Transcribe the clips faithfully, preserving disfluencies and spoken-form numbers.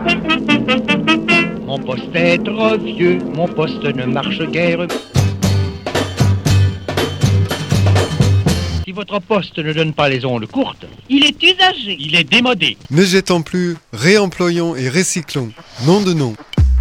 Mon poste est trop vieux, mon poste ne marche guère. Si votre poste ne donne pas les ondes courtes, il est usagé. Il est démodé. Ne jetons plus, réemployons et recyclons. Nom de nom.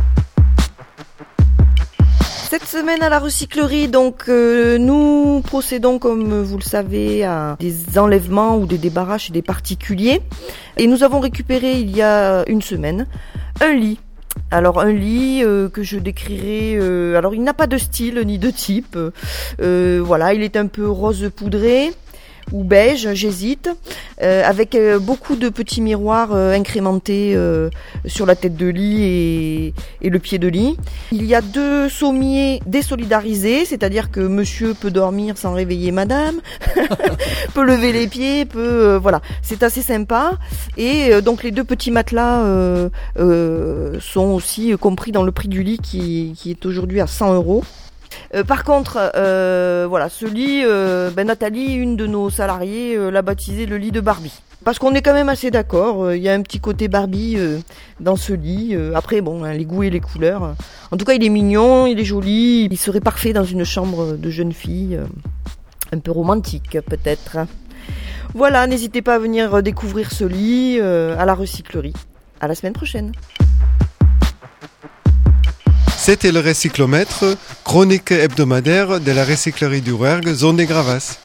Cette semaine à la recyclerie, donc euh, nous procédons, comme vous le savez, à des enlèvements ou des débarras chez des particuliers. Et nous avons récupéré il y a une semaine un lit. Alors un lit euh, que je décrirai, euh, alors il n'a pas de style ni de type. Euh, voilà, il est un peu rose poudré ou beige, j'hésite, euh, avec euh, beaucoup de petits miroirs euh, incrémentés euh, sur la tête de lit et, et le pied de lit. Il y a deux sommiers désolidarisés, c'est-à-dire que monsieur peut dormir sans réveiller madame, peut lever les pieds, peut euh, voilà, c'est assez sympa. Et euh, donc les deux petits matelas euh, euh, sont aussi compris dans le prix du lit qui, qui est aujourd'hui à cent euros. Euh, par contre, euh, voilà, ce lit, euh, ben Nathalie, une de nos salariées, euh, l'a baptisé le lit de Barbie. Parce qu'on est quand même assez d'accord, il euh, y a un petit côté Barbie euh, dans ce lit. Euh, après, bon, hein, les goûts et les couleurs. En tout cas, il est mignon, il est joli. Il serait parfait dans une chambre de jeune fille, euh, un peu romantique peut-être. Voilà, n'hésitez pas à venir découvrir ce lit euh, à la recyclerie. À la semaine prochaine. C'était le Recyclomètre, chronique hebdomadaire de la recyclerie du Rouergue, zone des Gravas.